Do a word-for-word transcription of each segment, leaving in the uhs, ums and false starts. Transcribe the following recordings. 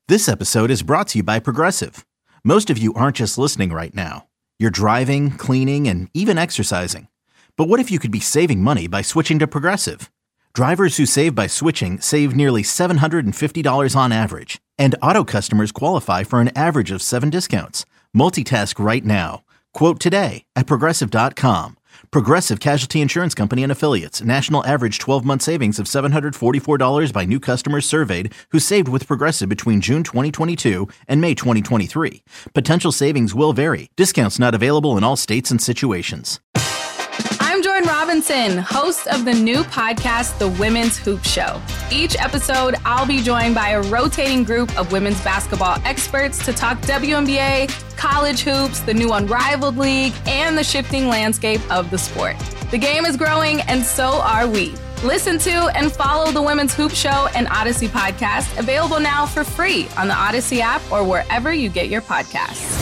This episode is brought to you by Progressive. Most of you aren't just listening right now. You're driving, cleaning, and even exercising. But what if you could be saving money by switching to Progressive? Drivers who save by switching save nearly seven hundred fifty dollars on average. And auto customers qualify for an average of seven discounts. Multitask right now. Quote today at Progressive dot com. Progressive Casualty Insurance Company and Affiliates. National average twelve-month savings of seven hundred forty-four dollars by new customers surveyed who saved with Progressive between June twenty twenty-two and May twenty twenty-three. Potential savings will vary. Discounts not available in all states and situations. I'm Jordan Robinson, host of the new podcast, The Women's Hoop Show. Each episode, I'll be joined by a rotating group of women's basketball experts to talk W N B A, college hoops, the new Unrivaled League, and the shifting landscape of the sport. The game is growing, and so are we. Listen to and follow The Women's Hoop Show and Odyssey podcast, available now for free on the Odyssey app or wherever you get your podcasts.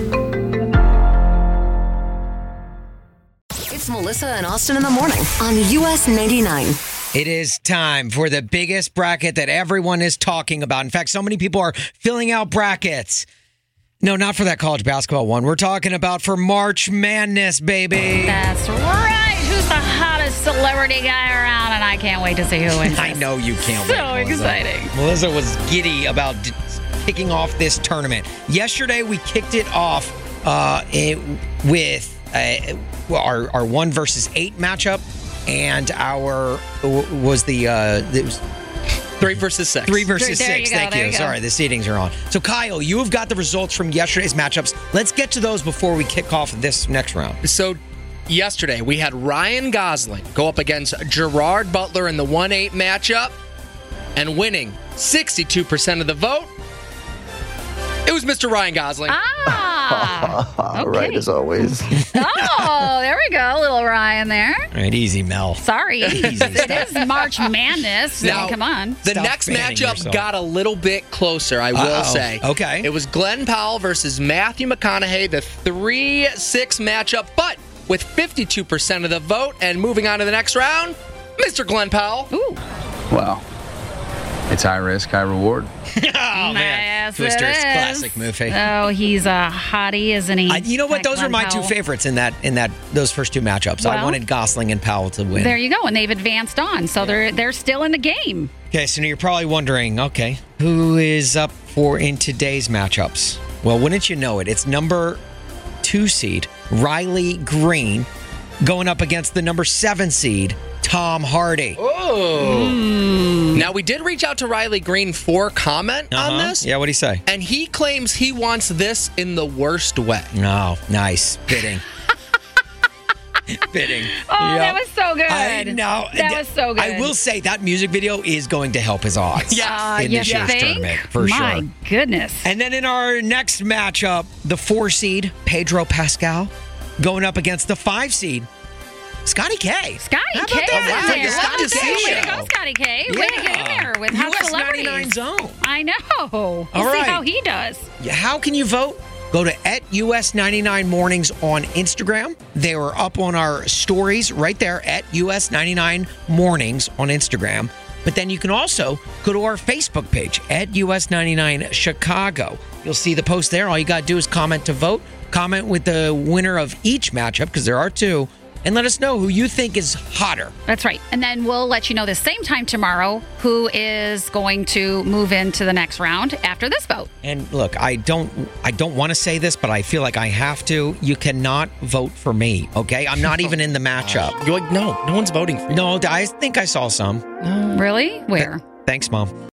It's Melissa and Austin in the morning on U S ninety-nine. It is time for the biggest bracket that everyone is talking about. In fact, so many people are filling out brackets. No, not for that college basketball one. We're talking about for March Madness, baby. That's right. Who's the hottest celebrity guy around? And I can't wait to see who wins. I know you can't so wait, Melissa. exciting. Melissa was giddy about d- kicking off this tournament. Yesterday, we kicked it off uh, it, with uh, our, our one versus eight matchup. And our was the uh, it was three versus six. Three versus there six. You go, Thank you. you Sorry, the seedings are on. So, Kyle, you have got the results from yesterday's matchups. Let's get to those before we kick off this next round. So, yesterday we had Ryan Gosling go up against Gerard Butler in the one eight matchup, and winning sixty-two percent of the vote. It was Mister Ryan Gosling. Ah, okay. Right, as always. Oh, there we go. Little Ryan there. All right, easy, Mel. Sorry. It is March Madness. Now, I mean, come on. The Stop next fanning matchup yourself. got a little bit closer, I will Uh-oh. say. Okay. It was Glenn Powell versus Matthew McConaughey, the three six matchup, but with fifty-two percent of the vote. And moving on to the next round, Mister Glenn Powell. Ooh. Wow. It's high risk, high reward. Oh, man. Yes, Twister's it is. classic movie. Oh, he's a hottie, isn't he? I, you know what? Like Those Glenn were my Powell. two favorites in that in that those first two matchups. I Well, wanted Gosling and Powell to win. There you go, and they've advanced on, so they're they're still in the game. Okay, so now you're probably wondering, okay, who is up for in today's matchups? Well, wouldn't you know it? It's number two seed, Riley Green, going up against the number seven seed, Tom Hardy. Oh. Mm. Now, we did reach out to Riley Green for comment Uh-huh. on this. Yeah, what'd he say? And he claims he wants this in the worst way. Oh, nice. Fitting. Fitting. Oh, Yep. that was so good. I know. That was so good. I will say that music video is going to help his odds Uh, in you this year's think? tournament, for My sure. goodness. And then in our next matchup, the four seed, Pedro Pascal, going up against the five seed, Scotty K. Scotty How about K. that? is Wow, there. the Scotty Okay, K way to show. go, Scotty K. Way to get in there with U Hot S Celebrities. ninety-nine Zone. I know. We'll All see right. how he does. How can you vote? Go to at U S ninety-nine Mornings on Instagram. They were up on our stories right there at U S ninety-nine Mornings on Instagram. But then you can also go to our Facebook page at U S ninety-nine Chicago. You'll see the post there. All you got to do is comment to vote. Comment with the winner of each matchup, because there are two, and let us know who you think is hotter. That's right. And then we'll let you know the same time tomorrow who is going to move into the next round after this vote. And look, I don't I don't want to say this, but I feel like I have to. You cannot vote for me, okay? I'm not even in the matchup. You're like, no, no one's voting for you. No, I think I saw some. Really? Where? Thanks, Mom.